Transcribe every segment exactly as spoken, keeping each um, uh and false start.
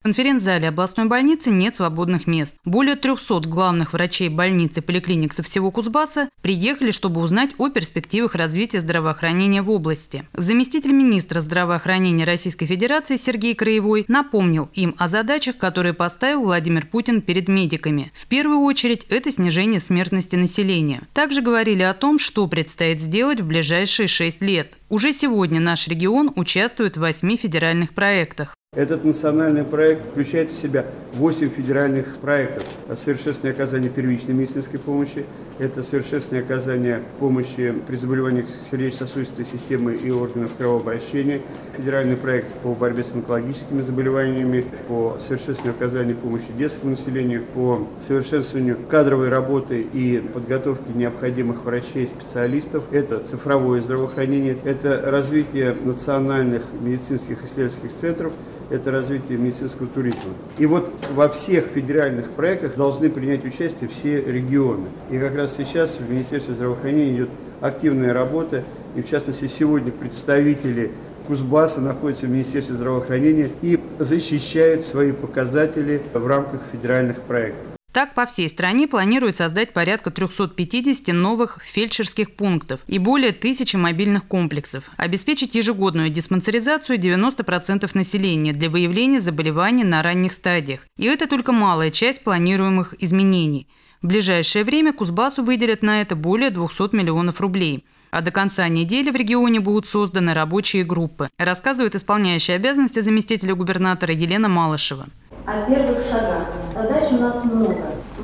В конференц-зале областной больницы нет свободных мест. Более трёхсот главных врачей больниц и поликлиник со всего Кузбасса приехали, чтобы узнать о перспективах развития здравоохранения в области. Заместитель министра здравоохранения Российской Федерации Сергей Краевой напомнил им о задачах, которые поставил Владимир Путин перед медиками. В первую очередь это снижение смертности населения. Также говорили о том, что предстоит сделать в ближайшие шесть лет. Уже сегодня наш регион участвует в восьми федеральных проектах. Этот национальный проект включает в себя восемь федеральных проектов. Совершенствование оказания первичной медицинской помощи, это совершенствование оказания помощи при заболеваниях сердечно-сосудистой системы и органов кровообращения, федеральный проект по борьбе с онкологическими заболеваниями, по совершенствованию оказания помощи детскому населению, по совершенствованию кадровой работы и подготовки необходимых врачей и специалистов, это цифровое здравоохранение, это развитие национальных медицинских исследовательских центров, это развитие медицинского туризма. И вот во всех федеральных проектах должны принять участие все регионы. И как раз сейчас в Министерстве здравоохранения идет активная работа. И в частности сегодня представители Кузбасса находятся в Министерстве здравоохранения и защищают свои показатели в рамках федеральных проектов. Так, по всей стране планируют создать порядка трёхсот пятидесяти новых фельдшерских пунктов и более тысячи мобильных комплексов, обеспечить ежегодную диспансеризацию девяноста процентов населения для выявления заболеваний на ранних стадиях. И это только малая часть планируемых изменений. В ближайшее время Кузбассу выделят на это более двухсот миллионов рублей. А до конца недели в регионе будут созданы рабочие группы, рассказывает исполняющая обязанности заместителя губернатора Елена Малышева. О первых шагах. Задач у нас много.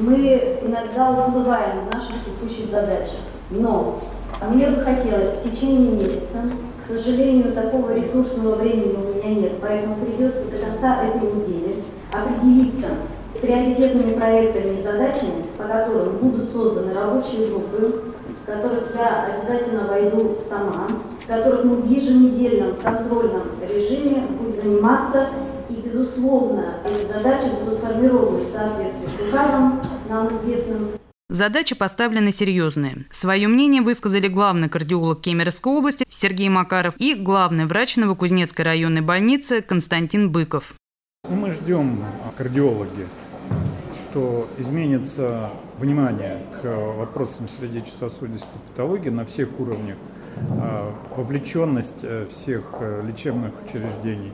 Мы иногда уплываем в наших текущих задачах. Но мне бы хотелось в течение месяца, к сожалению, такого ресурсного времени у меня нет, поэтому придется до конца этой недели определиться с приоритетными проектами и задачами, по которым будут созданы рабочие группы, в которых я обязательно войду сама, в которых мы в еженедельном контрольном режиме будем заниматься. И, безусловно, эти задачи будут сформированы в соответствии с указом, нам известным. Задачи поставлены серьезные. Свое мнение высказали главный кардиолог Кемеровской области Сергей Макаров и главный врач Новокузнецкой районной больницы Константин Быков. Мы ждем, кардиологи, что изменится внимание к вопросам сердечно-сосудистой патологии на всех уровнях, вовлеченность всех лечебных учреждений,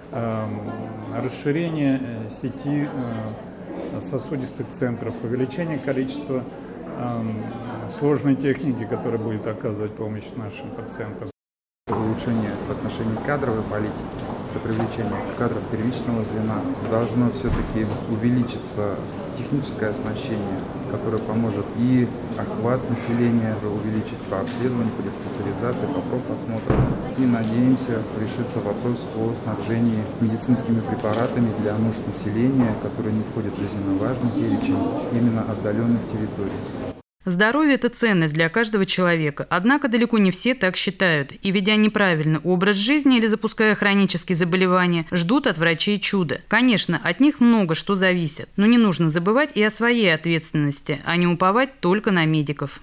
расширение сети сосудистых центров, увеличение количества сложной техники, которая будет оказывать помощь нашим пациентам. Улучшение в отношении кадровой политики, это привлечение кадров первичного звена. Должно все-таки увеличиться техническое оснащение, которое поможет и охват населения увеличить по обследованию, по диспансеризации, по профосмотру. И надеемся, решится вопрос о снабжении медицинскими препаратами для нужд населения, которые не входят в жизненно важный перечень именно отдаленных территорий. Здоровье – это ценность для каждого человека. Однако далеко не все так считают. И, ведя неправильный образ жизни или запуская хронические заболевания, ждут от врачей чуда. Конечно, от них много что зависит. Но не нужно забывать и о своей ответственности, а не уповать только на медиков.